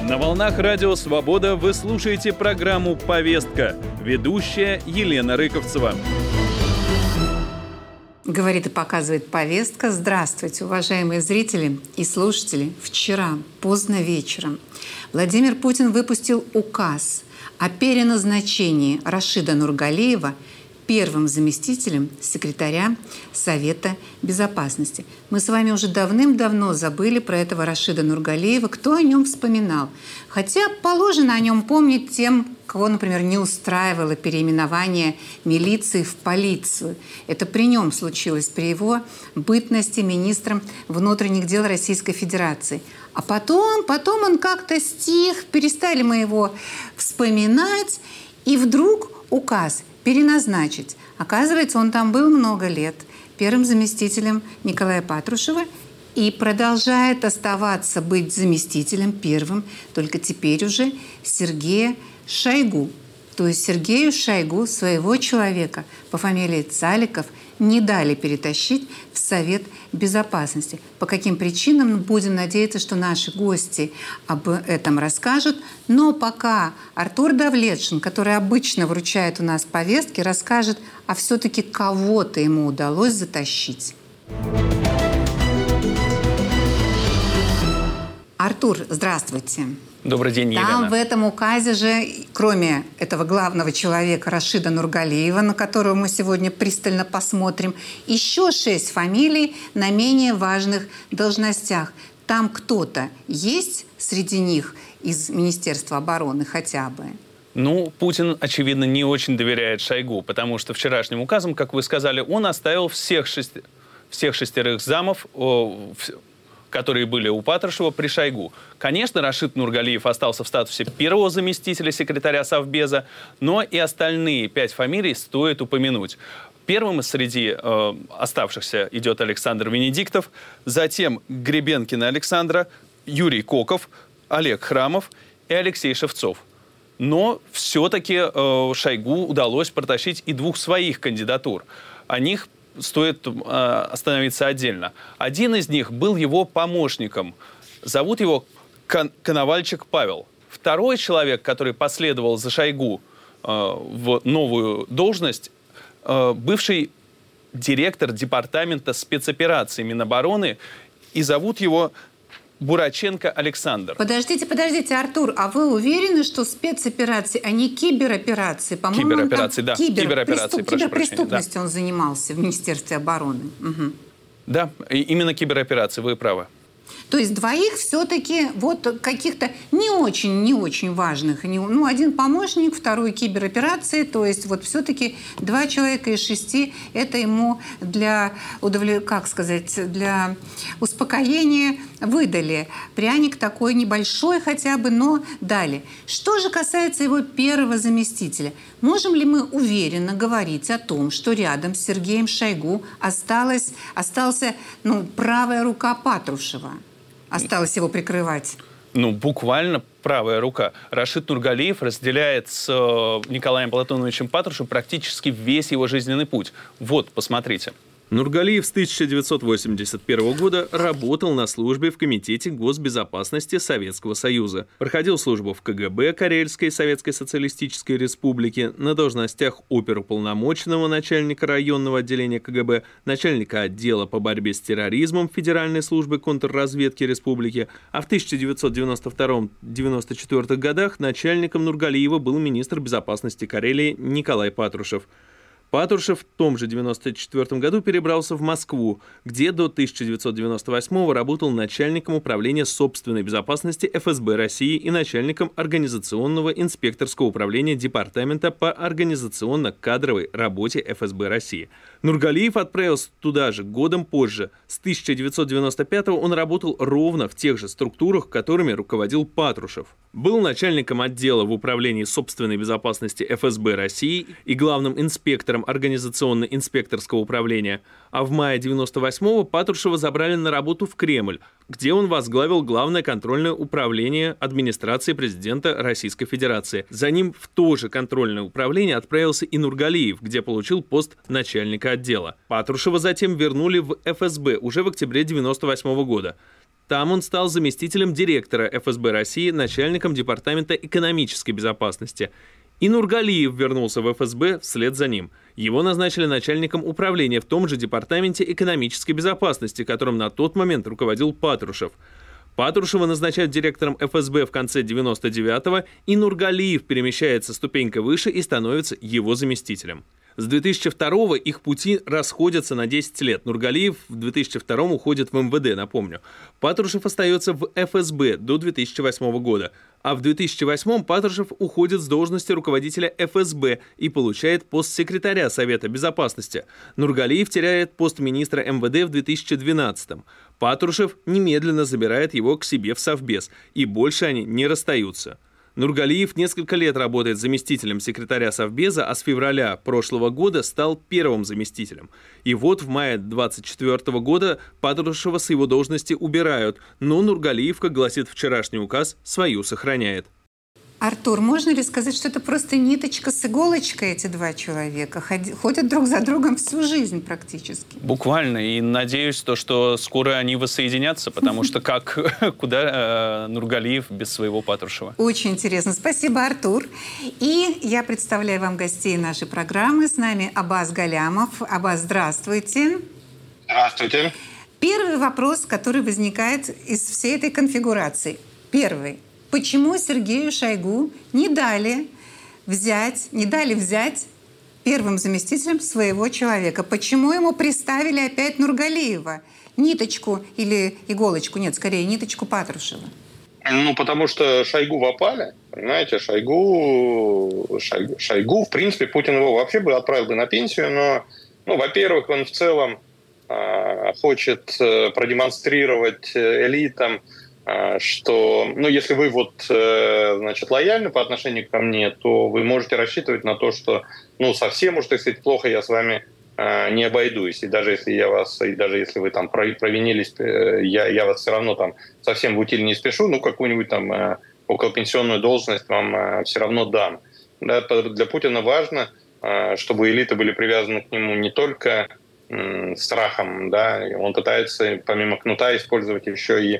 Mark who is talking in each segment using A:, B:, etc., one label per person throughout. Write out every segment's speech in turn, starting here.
A: На волнах Радио Свобода вы слушаете программу «Повестка». Ведущая Елена Рыковцева.
B: Говорит и показывает повестка. Здравствуйте, уважаемые зрители и слушатели. Вчера, поздно вечером, Владимир Путин выпустил указ о переназначении Рашида Нургалиева первым заместителем секретаря Совета Безопасности. Мы с вами уже давным-давно забыли про этого Рашида Нургалиева. Кто о нем вспоминал? Хотя положено о нем помнить тем, кого, например, не устраивало переименование милиции в полицию. Это при нем случилось, при его бытности министром внутренних дел Российской Федерации. А потом он как-то стих, перестали мы его вспоминать, и вдруг указ переназначить. Оказывается, он там был много лет первым заместителем Николая Патрушева и продолжает оставаться быть заместителем первым, только теперь уже Сергея Шойгу. То есть Сергею Шойгу, своего человека по фамилии Цаликов, не дали перетащить в Совет Безопасности. По каким причинам, будем надеяться, что наши гости об этом расскажут. Но пока Артур Давлетшин, который обычно вручает у нас повестки, расскажет, а все-таки кого-то ему удалось затащить. Артур, здравствуйте.
A: Добрый день, Елена.
B: Там в этом указе же, кроме этого главного человека Рашида Нургалиева, на которого мы сегодня пристально посмотрим, еще 6 фамилий на менее важных должностях. Там кто-то есть среди них из Министерства обороны хотя бы?
A: Путин, очевидно, не очень доверяет Шойгу, потому что вчерашним указом, как вы сказали, он оставил всех 6 замов, которые были у Патрушева, при Шойгу. Конечно, Рашид Нургалиев остался в статусе первого заместителя секретаря Совбеза, но и остальные 5 фамилий стоит упомянуть. Первым среди оставшихся идет Александр Венедиктов, затем Гребенкина Александра, Юрий Коков, Олег Храмов и Алексей Шевцов. Но все-таки Шойгу удалось протащить и 2 своих кандидатур. О них стоит остановиться отдельно. Один из них был его помощником. Зовут его Коновальчик Павел. Второй человек, который последовал за Шойгу в новую должность, бывший директор департамента спецопераций Минобороны, и зовут его Бураченко Александр.
B: Подождите, Артур, а вы уверены, что спецоперации, а не кибероперации? По-моему,
A: кибероперации, да.
B: Киберпреступностью он занимался в Министерстве обороны. Угу.
A: Да, именно кибероперации, вы правы.
B: То есть 2 все-таки вот каких-то не очень важных. Один помощник, второй кибероперации. То есть вот все-таки 2 человека из 6 это ему для успокоения выдали. Пряник такой небольшой хотя бы, но дали. Что же касается его первого заместителя? Можем ли мы уверенно говорить о том, что рядом с Сергеем Шойгу остался правая рука Патрушева? Осталось его прикрывать.
A: Буквально правая рука. Рашид Нургалиев разделяет с Николаем Платоновичем Патрушевым практически весь его жизненный путь. Вот, посмотрите. Нургалиев с 1981 года работал на службе в Комитете госбезопасности Советского Союза. Проходил службу в КГБ Карельской Советской Социалистической Республики на должностях оперуполномоченного начальника районного отделения КГБ, начальника отдела по борьбе с терроризмом Федеральной службы контрразведки Республики, а в 1992-1994 годах начальником Нургалиева был министр безопасности Карелии Николай Патрушев. Патрушев в том же 1994 году перебрался в Москву, где до 1998 работал начальником управления собственной безопасности ФСБ России и начальником организационного инспекторского управления Департамента по организационно-кадровой работе ФСБ России. Нургалиев отправился туда же годом позже. С 1995 он работал ровно в тех же структурах, которыми руководил Патрушев. Был начальником отдела в управлении собственной безопасности ФСБ России и главным инспектором организационно-инспекторского управления, а в мае 1998-го Патрушева забрали на работу в Кремль, где он возглавил Главное контрольное управление администрации президента Российской Федерации. За ним в то же контрольное управление отправился и Нургалиев, где получил пост начальника отдела. Патрушева затем вернули в ФСБ уже в октябре 1998 года.
C: Там он стал заместителем директора ФСБ России, начальником Департамента экономической безопасности. И Нургалиев вернулся в ФСБ вслед за ним. Его назначили начальником управления в том же Департаменте экономической безопасности, которым на тот момент руководил Патрушев. Патрушева назначают директором ФСБ в конце 99-го, и Нургалиев перемещается ступенькой выше и становится его заместителем. С 2002-го их пути расходятся на 10 лет. Нургалиев в 2002-м уходит в МВД, напомню. Патрушев остается в ФСБ до 2008 года. А в 2008-м Патрушев уходит с должности руководителя ФСБ и получает пост секретаря Совета Безопасности. Нургалиев теряет пост министра МВД в 2012-м. Патрушев немедленно забирает его к себе в Совбез, и больше они не расстаются. Нургалиев несколько лет работает заместителем секретаря Совбеза, а с февраля прошлого года стал первым заместителем. И вот в мае 2024 года Патрушева с его должности убирают, но Нургалиев, как гласит вчерашний указ, свою сохраняет.
B: Артур, можно ли сказать, что это просто ниточка с иголочкой, эти два человека? Ходят друг за другом всю жизнь практически.
A: Буквально. И надеюсь, что скоро они воссоединятся, потому что куда Нургалиев без своего Патрушева?
B: Очень интересно. Спасибо, Артур. И я представляю вам гостей нашей программы. С нами Аббас Галямов. Аббас, здравствуйте.
D: Здравствуйте.
B: Первый вопрос, который возникает из всей этой конфигурации. Первый. Почему Сергею Шойгу не дали взять первым заместителем своего человека? Почему ему приставили опять Нургалиева? Ниточку или иголочку? Нет, скорее ниточку Патрушева.
D: Потому что Шойгу в опале, понимаете, Шойгу, в принципе, Путин его вообще бы отправил бы на пенсию, но, во-первых, он в целом хочет продемонстрировать элитам, что, если вы лояльны по отношению ко мне, то вы можете рассчитывать на то, что, совсем уж, так сказать, плохо я с вами не обойдусь. И даже если вы там провинились, я вас все равно там совсем в утиль не спешу, какую-нибудь там околопенсионную должность вам все равно дам. Да, для Путина важно, чтобы элиты были привязаны к нему не только страхом, да, он пытается помимо кнута использовать еще и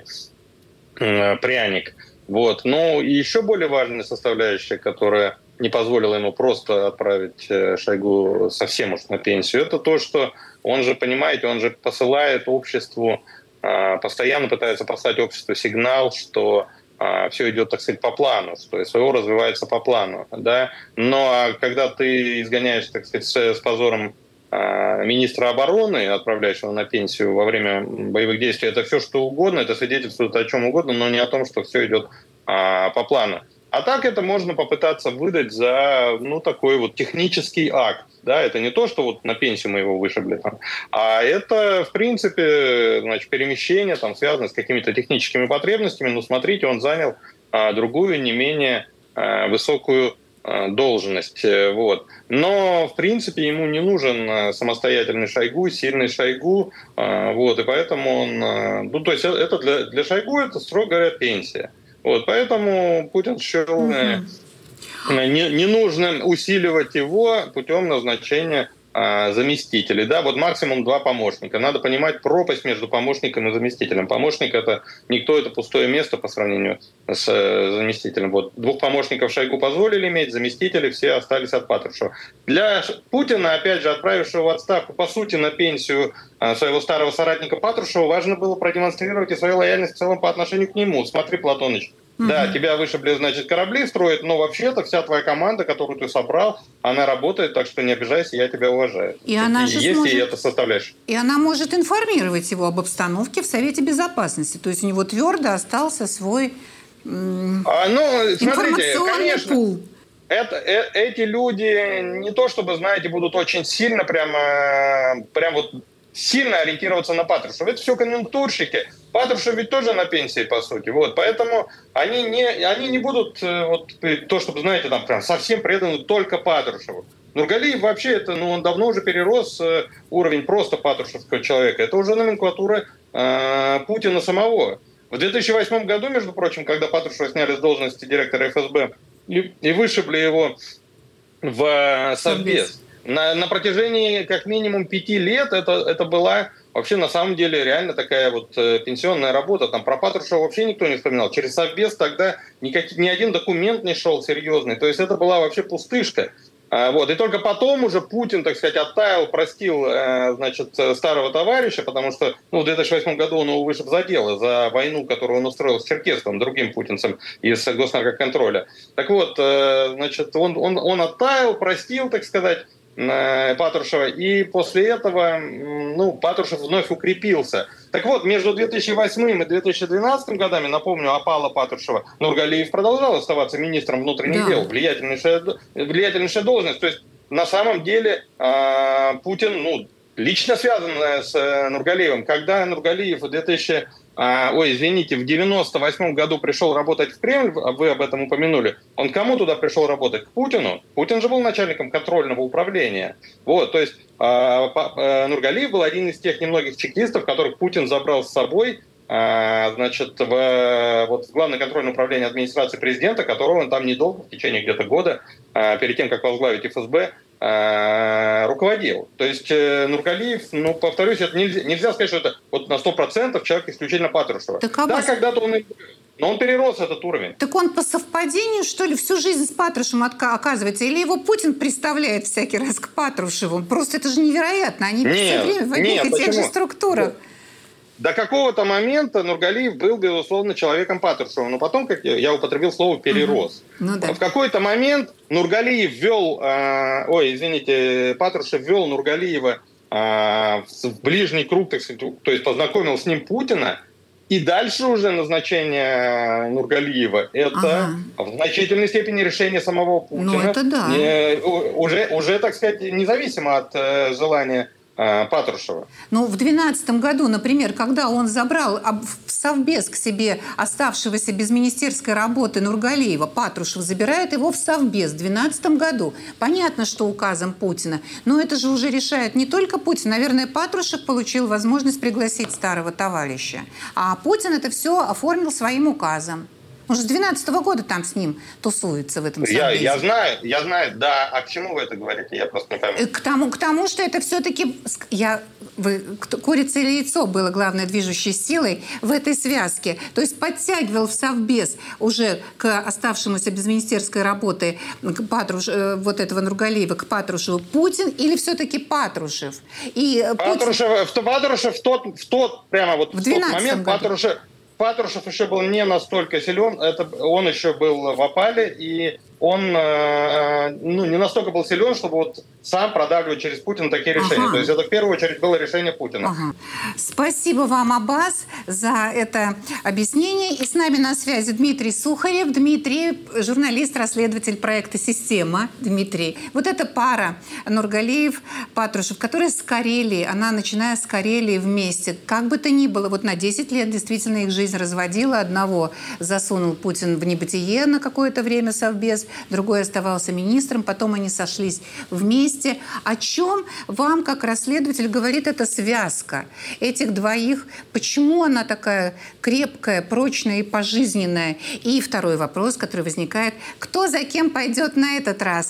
D: пряник. Но и еще более важная составляющая, которая не позволила ему просто отправить Шойгу совсем уж на пенсию, это то, что он же посылает обществу, постоянно пытается послать обществу сигнал, что все идет, так сказать, по плану, что СВО развивается по плану. Да? Но когда ты изгоняешь, так сказать, с позором министра обороны, отправляешь его на пенсию во время боевых действий, это все что угодно, это свидетельствует о чем угодно, но не о том, что все идет по плану. А так это можно попытаться выдать за такой технический акт. Да? Это не то, что на пенсию мы его вышибли, а это, в принципе, перемещение, связанное с какими-то техническими потребностями. Но смотрите, он занял другую, не менее высокую должность. Но, в принципе, ему не нужен самостоятельный Шойгу, сильный Шойгу. И поэтому он... это для Шойгу это, строго говоря, пенсия. Поэтому Путин счел ненужным усиливать его путем назначения заместителей. Да, максимум 2 помощника. Надо понимать пропасть между помощником и заместителем. Помощник — это никто, это пустое место по сравнению с заместителем. 2 помощников Шойгу позволили иметь, заместители все остались от Патрушева. Для Путина, опять же, отправившего в отставку, по сути, на пенсию своего старого соратника Патрушева, важно было продемонстрировать и свою лояльность в целом по отношению к нему. Смотри, Платоныч, да, тебя вышибли, корабли строят, но вообще-то вся твоя команда, которую ты собрал, она работает, так что не обижайся, я тебя уважаю.
B: И она же сможет...
D: и это составляешь.
B: И она может информировать его об обстановке в Совете Безопасности. То есть у него твердо остался свой информационный пул.
D: Эти люди не то чтобы, будут очень сильно сильно ориентироваться на Патрушева. Это все конъюнктурщики. Патрушев ведь тоже на пенсии, по сути. Поэтому они не будут, то, чтобы, совсем преданы только Патрушеву. Нургалиев вообще, он давно уже перерос уровень просто патрушевского человека. Это уже номенклатура Путина самого. В 2008 году, между прочим, когда Патрушева сняли с должности директора ФСБ и вышибли его в Совбез, на протяжении как минимум 5 лет это была вообще на самом деле реально такая вот пенсионная работа. Там про Патрушева вообще никто не вспоминал. Через Совбез тогда ни один документ не шел серьезный. То есть это была вообще пустышка. Вот. И только потом уже Путин, так сказать, оттаял, простил, значит, старого товарища, потому что в 2008 году он его вышиб за дело, за войну, которую он устроил с Черкесским, другим путинцем из госнаркоконтроля. Так вот, значит, он оттаял, простил, так сказать, Патрушева, и после этого Патрушев вновь укрепился. Так вот, между 2008 и 2012 годами, напомню, опала Патрушева, Нургалиев продолжал оставаться министром внутренних дел, влиятельнейшая должность. То есть, на самом деле, Путин, лично связан с Нургалиевым. Когда Нургалиев в 98 году пришел работать в Кремль, вы об этом упомянули, он кому туда пришел работать? К Путину. Путин же был начальником контрольного управления. Вот, то есть Нургалиев был один из тех немногих чекистов, которых Путин забрал с собой, значит, в Главное контрольное управление администрации президента, которого он там недолго, в течение где-то года, перед тем, как возглавить ФСБ, руководил. То есть Нургалиев, повторюсь, это нельзя сказать, что это вот на 100% человек исключительно Патрушева. Да, когда-то но он перерос этот уровень.
B: Так он по совпадению, что ли, всю жизнь с Патрушевым оказывается? Или его Путин представляет всякий раз к Патрушеву? Просто это же невероятно. Они все время в одних и тех же структурах.
D: До какого-то момента Нургалиев был, безусловно, человеком Патрушева. Но потом, как я употребил слово, перерос. В какой-то момент Нургалиев Патрушев ввел Нургалиева в ближний круг, так сказать, то есть познакомил с ним Путина. И дальше уже назначение Нургалиева – это в значительной степени решение самого Путина.
B: Ну, это да.
D: Уже, так сказать, независимо от желания Патрушева.
B: В 2012 году, например, когда он забрал в Совбез к себе оставшегося без министерской работы Нургалиева, Патрушев забирает его в Совбез в 2012 году. Понятно, что указом Путина. Но это же уже решает не только Путин. Наверное, Патрушев получил возможность пригласить старого товарища. А Путин это все оформил своим указом. Он же с 2012 года там с ним тусуется в этом Совбезе.
D: Я знаю, да. А к чему вы это говорите? Я просто не пойму.
B: К тому, что это все-таки курица или яйцо было главной движущей силой в этой связке. То есть подтягивал в Совбез уже к оставшемуся без министерской работы этого Нургалиева, к Патрушеву Путин или все-таки Патрушев?
D: Патрушев в тот момент Патрушев еще был не настолько силен, он еще был в опале, и он не настолько был силен, чтобы сам продавливать через Путина такие решения. То есть это в первую очередь было решение Путина.
B: Спасибо вам, Аббас, за это объяснение. И с нами на связи Дмитрий Сухарев. Дмитрий, журналист-расследователь проекта «Система». Дмитрий, вот эта пара Нургалиев-Патрушев, которая с Карелии, она, начиная с Карелии вместе, как бы то ни было, на 10 лет действительно их жизнь разводила. Одного засунул Путин в небытие на какое-то время Совбез, другой оставался министром, потом они сошлись вместе. О чем вам, как расследователь, говорит эта связка этих двоих? Почему она такая крепкая, прочная и пожизненная? И второй вопрос, который возникает: кто за кем пойдет на этот раз?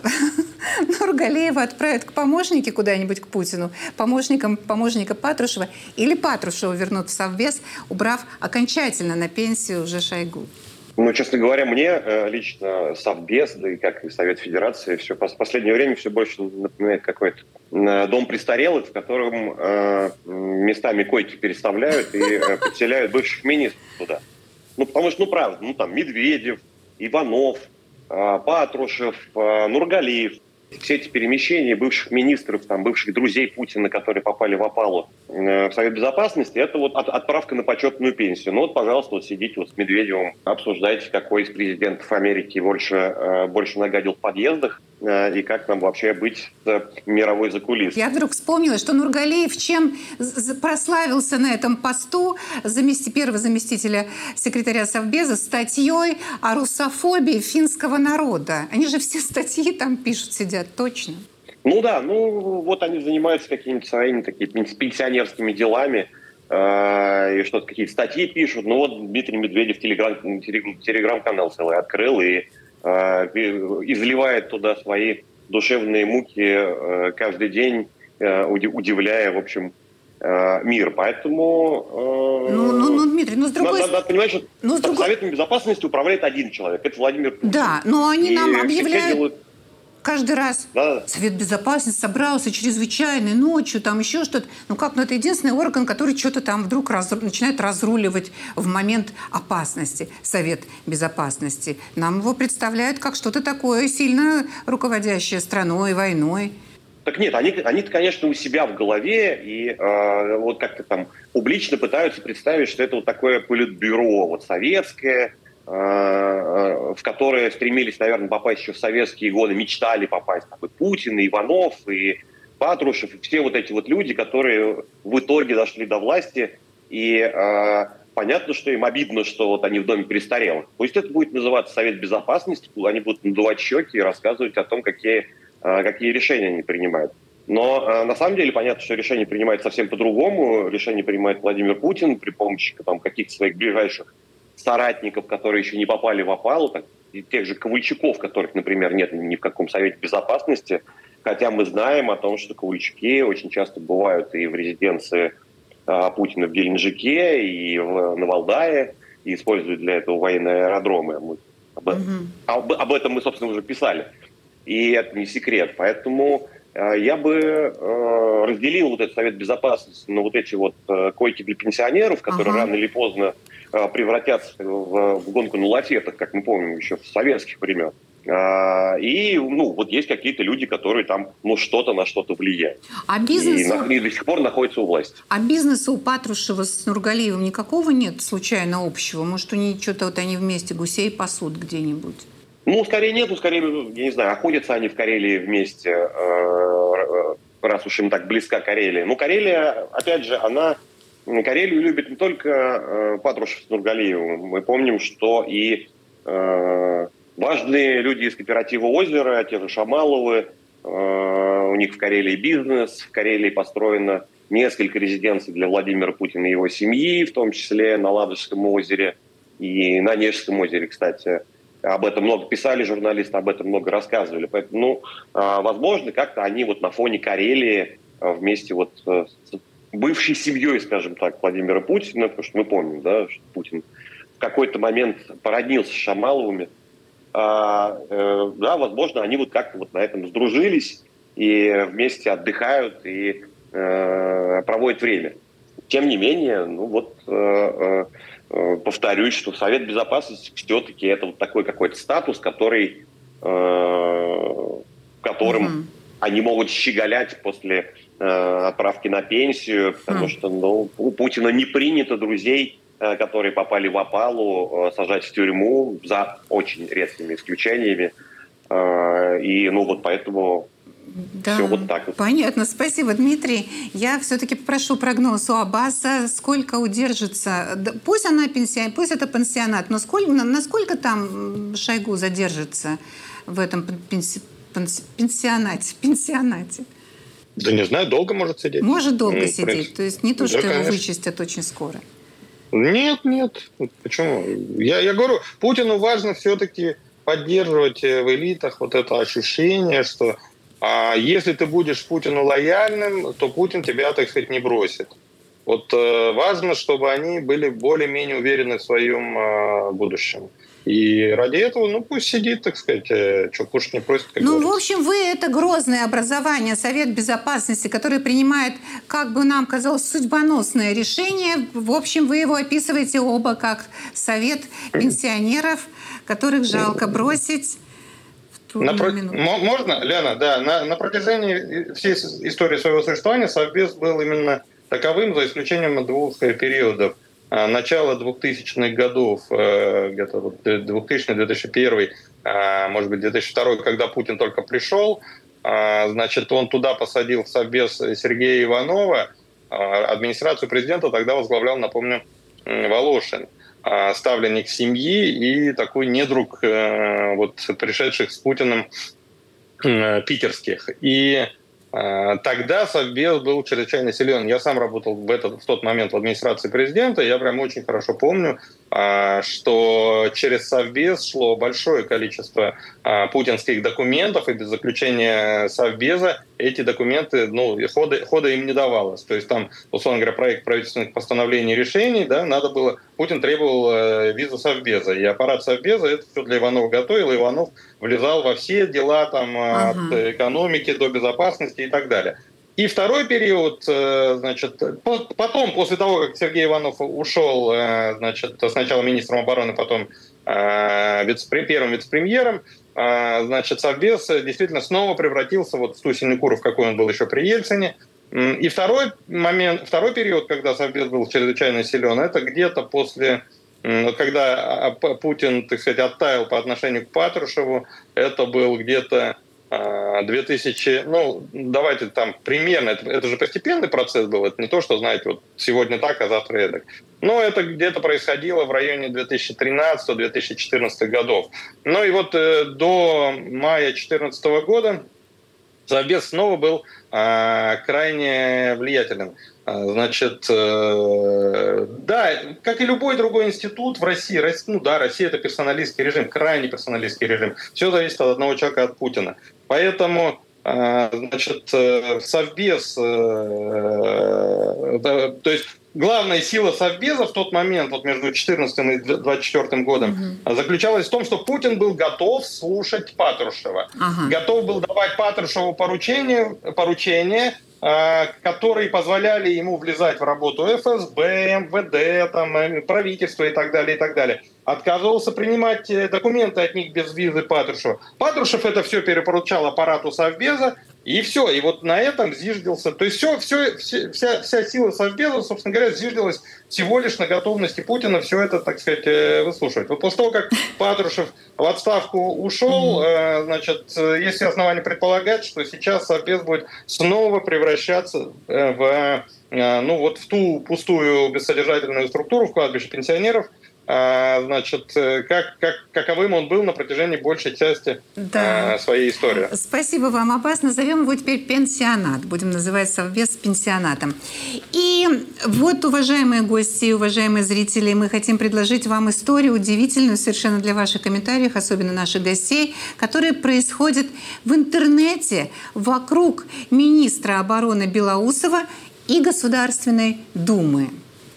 B: Нургалиева отправят к помощнике куда-нибудь, к Путину, помощника Патрушева, или Патрушева вернут в Совбез, убрав окончательно на пенсию уже Шойгу?
E: Честно говоря, мне лично Совбез, да и как и Совет Федерации, все в последнее время все больше напоминает какой-то дом престарелых, в котором местами койки переставляют и подселяют бывших министров туда. Потому что, правда, там Медведев, Иванов, Патрушев, Нургалиев. Все эти перемещения бывших министров, бывших друзей Путина, которые попали в опалу в Совет Безопасности, это отправка на почетную пенсию. Пожалуйста, сидите с Медведевым, обсуждайте, какой из президентов Америки больше нагадил в подъездах и как нам вообще быть с мировой закулисой.
B: Я вдруг вспомнила, что Нургалиев чем прославился на этом посту первого заместителя секретаря Совбеза статьей о русофобии финского народа. Они же все статьи там пишут, сидят. Точно.
E: Они занимаются какими-то своими такими пенсионерскими делами, и что-то, какие-то статьи пишут. Дмитрий Медведев телеграм-канал целый открыл и изливает туда свои душевные муки каждый день, удивляя, в общем, мир. Поэтому
B: Дмитрий, с другой
E: надо понимать, что Советом Безопасности управляет один человек. Это Владимир Путин.
B: Да, но они нам объявляют каждый раз.
E: Да.
B: Совет Безопасности собрался чрезвычайной ночью, там еще что-то. Это единственный орган, который что-то там вдруг начинает разруливать в момент опасности. Совет Безопасности. Нам его представляют как что-то такое сильно руководящее страной, войной.
E: Так нет, они-то, конечно, у себя в голове и как-то там публично пытаются представить, что это вот такое политбюро советское, в которое стремились, наверное, попасть еще в советские годы, мечтали попасть и Путин, и Иванов, и Патрушев, и все вот эти вот люди, которые в итоге дошли до власти, и понятно, что им обидно, что они в доме престарелых. Пусть это будет называться Совет Безопасности, они будут надувать щеки и рассказывать о том, какие решения они принимают. Но на самом деле понятно, что решение принимает совсем по-другому. Решение принимает Владимир Путин при помощи каких-то своих ближайших соратников, которые еще не попали в опалу, и тех же Ковальчуков, которых, например, нет ни в каком Совете Безопасности, хотя мы знаем о том, что Ковальчуки очень часто бывают и в резиденции Путина в Геленджике, и на Валдае, и используют для этого военные аэродромы. Об этом мы, собственно, уже писали. И это не секрет. Поэтому я бы разделил этот Совет Безопасности на эти койки для пенсионеров, которые рано или поздно превратятся в гонку на лафетах, как мы помним еще с советских времен. И есть какие-то люди, которые там на что-то влияют. И до сих пор находятся у власти.
B: А бизнеса у Патрушева с Нургалиевым никакого нет случайно общего? Может, у них что-то они вместе гусей пасут где-нибудь?
E: Скорее нету, скорее, я не знаю, охотятся они в Карелии вместе, раз уж им так близка Карелия. Карелия, опять же, Карелию любит не только Патрушев с Нургалиевым. Мы помним, что и важные люди из кооператива «Озеро», те же Шамаловы, у них в Карелии бизнес, в Карелии построено несколько резиденций для Владимира Путина и его семьи, в том числе на Ладожском озере и на Нежском озере, кстати. Об этом много писали журналисты, об этом много рассказывали. Поэтому, возможно, как-то они на фоне Карелии вместе с бывшей семьей, скажем так, Владимира Путина, потому что мы помним, да, что Путин в какой-то момент породнился с Шамаловыми. Возможно, они как-то на этом сдружились и вместе отдыхают и проводят время. Тем не менее, повторюсь, что Совет Безопасности все-таки это такой какой-то статус, которым они могут щеголять после отправки на пенсию, потому что у Путина не принято друзей, которые попали в опалу, сажать в тюрьму, за очень редкими исключениями. И поэтому...
B: Да, все так вот. Понятно. Спасибо, Дмитрий. Я все-таки попрошу прогноз у Аббаса. Сколько удержится? Пусть пусть это пансионат, но насколько там Шойгу задержится в этом пансионате?
D: Да не знаю, долго может сидеть.
B: Может долго сидеть. То есть не то, что его вычистят очень скоро.
D: Нет. Почему? Я говорю, Путину важно все-таки поддерживать в элитах это ощущение, что если ты будешь Путину лояльным, то Путин тебя, так сказать, не бросит. Важно, чтобы они были более-менее уверены в своем будущем. И ради этого, пусть сидит, так сказать, что кушать не просит, как говорится.
B: В общем, вы это грозное образование, Совет Безопасности, который принимает, как бы нам казалось, судьбоносное решение. В общем, вы его описываете оба как Совет пенсионеров, которых жалко бросить.
D: Можно, Лена? Да. На протяжении всей истории своего существования Совбез был именно таковым, за исключением двух периодов. Начало 2000-х годов, где-то 2000-2001, может быть, 2002, когда Путин только пришел, он туда посадил в Совбез Сергея Иванова, администрацию президента тогда возглавлял, напомню, Волошин. Ставленник семьи и такой недруг пришедших с Путиным питерских. И тогда Совбез был чрезвычайно силен. Я сам работал в тот момент в администрации президента. Я прям очень хорошо помню, что через Совбез шло большое количество путинских документов, и без заключения Совбеза эти документы, хода им не давалось. То есть там, условно говоря, проект правительственных постановлений и решений, да, Путин требовал визу Совбеза, и аппарат Совбеза это все для Иванова готовил, и Иванов влезал во все дела там, от экономики до безопасности и так далее. И второй период, потом, после того, как Сергей Иванов ушел, сначала министром обороны, потом первым вице-премьером, Совбез действительно снова превратился в ту синекуру, в какой он был еще при Ельцине. И второй период, когда Совбез был чрезвычайно силен, это где-то после, когда Путин, так сказать, оттаял по отношению к Патрушеву, это был где-то 2000, давайте там примерно, это же постепенный процесс был, это не то, что, знаете, сегодня так, а завтра эдак. Но это где-то происходило в районе 2013-2014 годов. До мая 2014 года Совбез снова был крайне влиятелен. Как и любой другой институт в России, Россия это персоналистский режим, крайне персоналистский режим. Все зависит от одного человека, от Путина. Поэтому Совбез, то есть главная сила Совбеза в тот момент, между 2014 и 2024 годом, заключалась в том, что Путин был готов слушать Патрушева, готов был давать Патрушеву поручения, которые позволяли ему влезать в работу ФСБ, МВД, правительства и так далее, и так далее. Отказывался принимать документы от них без визы Патрушева. Патрушев это все перепоручал аппарату Совбеза, и все. И на этом зиждился. То есть вся сила Совбеза, собственно говоря, зиждилась всего лишь на готовности Путина все это, так сказать, выслушивать. После того, как Патрушев в отставку ушел, есть все основания предполагать, что сейчас Совбез будет снова превращаться в ту пустую бессодержательную структуру в кладбище пенсионеров, каковым он был на протяжении большей части своей истории.
B: Спасибо вам, Аббас. Назовем его теперь пенсионат. Будем называть Совбез пенсионатом. И уважаемые гости, уважаемые зрители, мы хотим предложить вам историю удивительную совершенно для ваших комментариев, особенно наших гостей, которая происходит в интернете вокруг министра обороны Белоусова и Государственной Думы.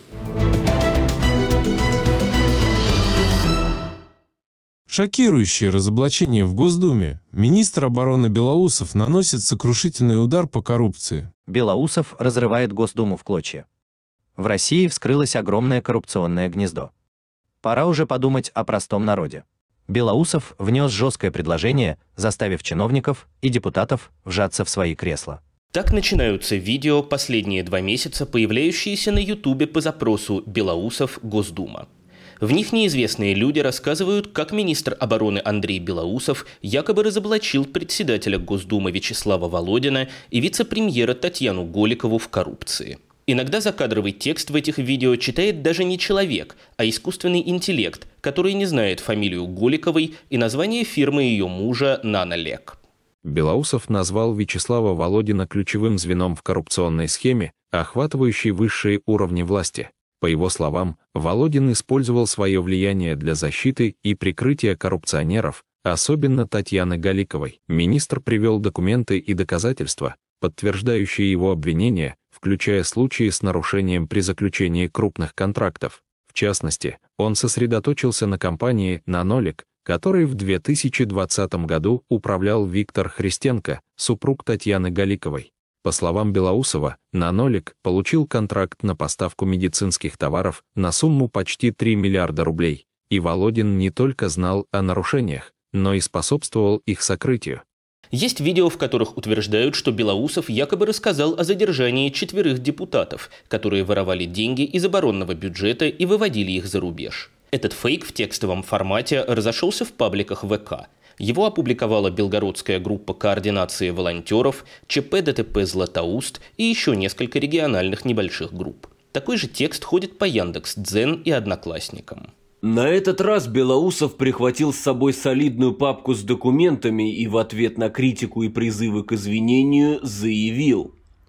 F: Шокирующее разоблачение в Госдуме. Министр обороны Белоусов наносит сокрушительный удар по коррупции.
G: Белоусов разрывает Госдуму в клочья. В России вскрылось огромное коррупционное гнездо. Пора уже подумать о простом народе. Белоусов внес жесткое предложение, заставив чиновников и депутатов вжаться в свои кресла.
H: Так начинаются видео последние 2 месяца, появляющиеся на Ютубе по запросу «Белоусов. Госдума». В них неизвестные люди рассказывают, как министр обороны Андрей Белоусов якобы разоблачил председателя Госдумы Вячеслава Володина и вице-премьера Татьяну Голикову в коррупции. Иногда закадровый текст в этих видео читает даже не человек, а искусственный интеллект, который не знает фамилию Голиковой и название фирмы ее мужа «Нанолек».
F: Белоусов назвал Вячеслава Володина ключевым звеном в коррупционной схеме, охватывающей высшие уровни власти. По его словам, Володин использовал свое влияние для защиты и прикрытия коррупционеров, особенно Татьяны Голиковой. Министр привел документы и доказательства, подтверждающие его обвинения, включая случаи с нарушением при заключении крупных контрактов. В частности, он сосредоточился на компании «Нанолек», которой в 2020 году управлял Виктор Христенко, супруг Татьяны Голиковой. По словам Белоусова, «Нанолек» получил контракт на поставку медицинских товаров на сумму почти 3 миллиарда рублей, и Володин не только знал о нарушениях, но и способствовал их сокрытию.
H: Есть видео, в которых утверждают, что Белоусов якобы рассказал о задержании 4 депутатов, которые воровали деньги из оборонного бюджета и выводили их за рубеж. Этот фейк в текстовом формате разошелся в пабликах ВК. Его опубликовала белгородская группа координации волонтеров, ЧП ДТП «Златоуст» и еще несколько региональных небольших групп. Такой же текст ходит по Яндекс.Дзен и Одноклассникам.
I: На этот раз Белоусов прихватил с собой солидную папку с документами и в ответ на критику и призывы к извинению заявил: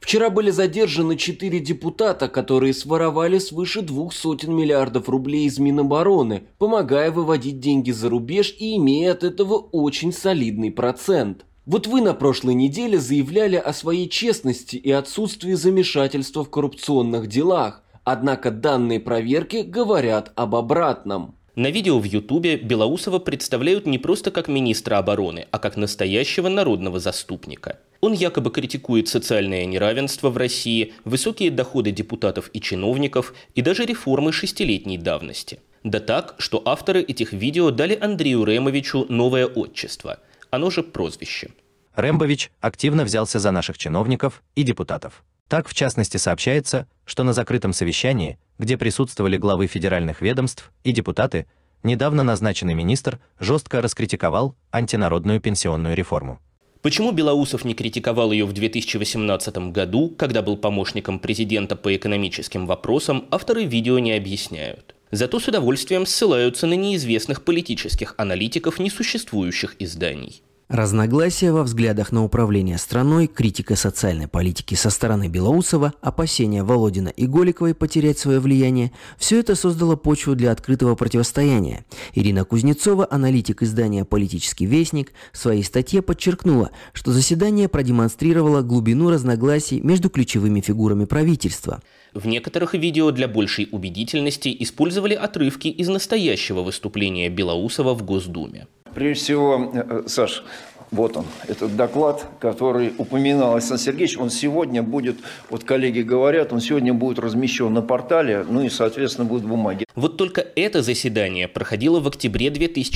I: Вчера были задержаны 4 депутата, которые своровали свыше 200 миллиардов рублей из Минобороны, помогая выводить деньги за рубеж и имея от этого очень солидный процент. Вот вы на прошлой неделе заявляли о своей честности и отсутствии замешательства в коррупционных делах, однако данные проверки говорят об обратном.
H: На видео в Ютубе Белоусова представляют не просто как министра обороны, а как настоящего народного заступника. Он якобы критикует социальное неравенство в России, высокие доходы депутатов и чиновников и даже реформы 6-летней давности. Да так, что авторы этих видео дали Андрею Ремовичу новое отчество, оно же прозвище.
G: Рембович активно взялся за наших чиновников и депутатов. Так, в частности, сообщается, что на закрытом совещании, где присутствовали главы федеральных ведомств и депутаты, недавно назначенный министр жестко раскритиковал антинародную пенсионную реформу.
H: Почему Белоусов не критиковал ее в 2018 году, когда был помощником президента по экономическим вопросам, авторы видео не объясняют. Зато с удовольствием ссылаются на неизвестных политических аналитиков несуществующих изданий.
J: Разногласия во взглядах на управление страной, критика социальной политики со стороны Белоусова, опасения Володина и Голиковой потерять свое влияние – все это создало почву для открытого противостояния. Ирина Кузнецова, аналитик издания «Политический вестник», в своей статье подчеркнула, что заседание продемонстрировало глубину разногласий между ключевыми фигурами правительства.
H: В некоторых видео для большей убедительности использовали отрывки из настоящего выступления Белоусова в Госдуме.
K: Прежде всего, Саш, вот он, этот доклад, который упоминал Александр Сергеевич, он сегодня будет, вот коллеги говорят, он сегодня будет размещен на портале, ну и, соответственно, будет в бумаге.
H: Вот только это заседание проходило в октябре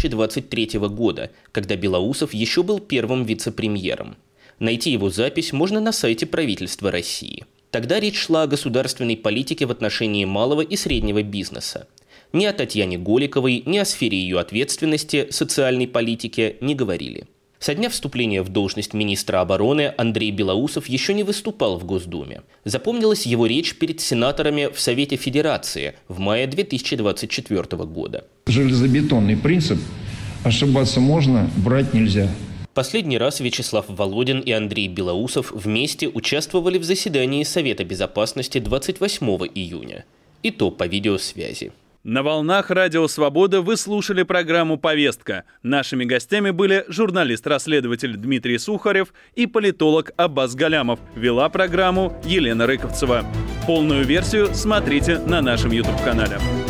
H: 2023 года, когда Белоусов еще был первым вице-премьером. Найти его запись можно на сайте правительства России. Тогда речь шла о государственной политике в отношении малого и среднего бизнеса. Ни о Татьяне Голиковой, ни о сфере ее ответственности, социальной политике не говорили. Со дня вступления в должность министра обороны Андрей Белоусов еще не выступал в Госдуме. Запомнилась его речь перед сенаторами в Совете Федерации в мае 2024 года.
L: Железобетонный принцип – ошибаться можно, врать нельзя.
H: Последний раз Вячеслав Володин и Андрей Белоусов вместе участвовали в заседании Совета Безопасности 28 июня. И то по видеосвязи.
A: На волнах Радио Свобода вы слушали программу «Повестка». Нашими гостями были журналист-расследователь Дмитрий Сухарев и политолог Аббас Галямов. Вела программу Елена Рыковцева. Полную версию смотрите на нашем YouTube-канале.